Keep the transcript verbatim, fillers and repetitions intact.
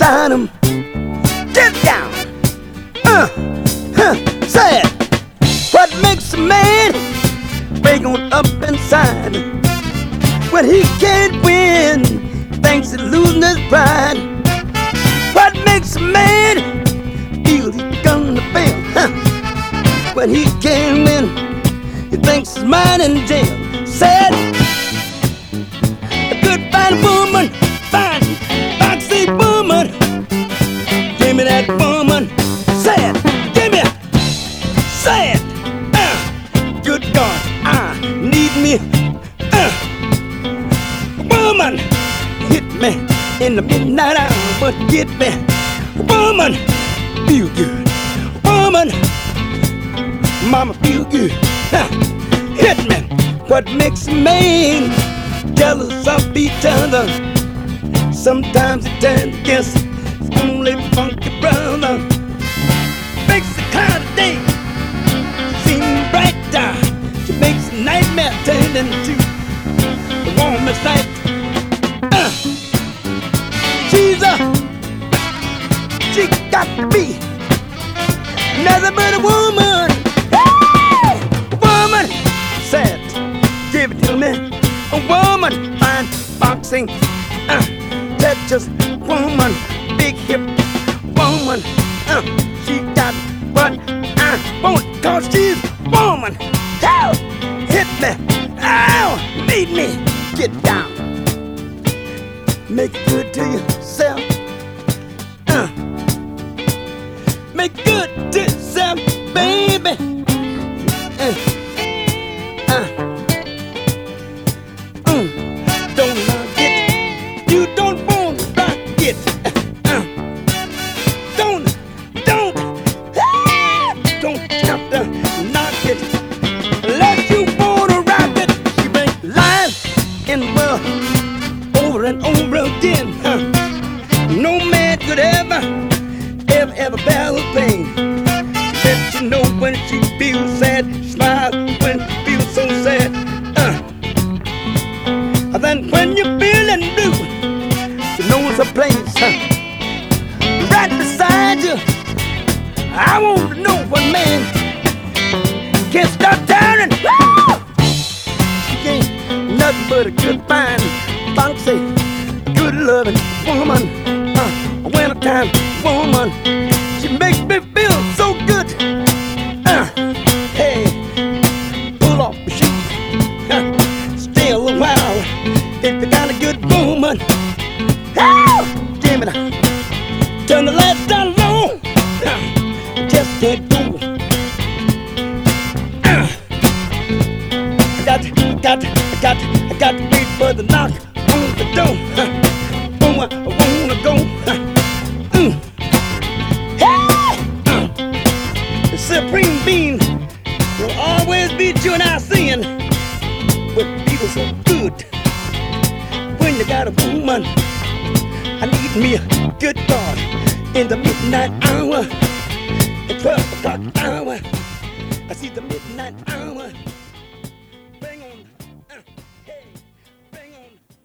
beside him. Get down. Uh, huh, say it. What makes a man break on up inside? When he can't win, thinks he's losing his pride. What makes a man feel he's gonna fail? Huh? When he can't win, he thinks he's mine in jail. Said, a good fine woman, fine, foxy woman. Give me that woman. Say it, give me. Say it. Uh, good God, I need me. Uh, woman, hit me in the midnight hour, but get me. Woman, feel good. Woman, mama feel good. Uh, hit me. What makes a man jealous of each other? Sometimes it turns against his only funky brother. Makes the cloudy day seem brighter. She makes the nightmare turn into the warmest night. Uh, she's a, she got to be nothing but a woman. Hey! Woman, said, give it to me. A woman, fine, boxing, uh, Texas woman, big hip woman. Uh, she got what I want, cause she's a woman. Ow, hit me, ow, need me, get down. Make it good to yourself. Uh, make it good to yourself, baby. Uh, uh, mm, don't knock it. You don't want to rock it. Uh, don't, don't, ah, don't have to knock it. Unless you want to rock it. She brings life in the world over and over again. Uh, no man could ever, ever, ever bear the pain. She lets you know when she feels sad. She smiles when she feels so sad. Uh, and then when you're feeling blue, she knows a place uh, right beside you. I want to know what man can't stop turning. Woo! She ain't nothing but a good, fine, bouncy, good loving woman. Uh, a wintertime woman. She makes me feel so good. Uh, hey, pull off the sheet. Uh, stay a little while. If you're kind of good woman. Oh, give me that. Turn the lights down low. Uh, just can't go. Uh, I got to, I got to, I got to, I got to wait for the knock on the door. Uh, oh, I, I wanna go. Uh, mm. Hey! Uh, the supreme being will always be you and I sin. But people so good. When you got a woman, I need me a good God in the midnight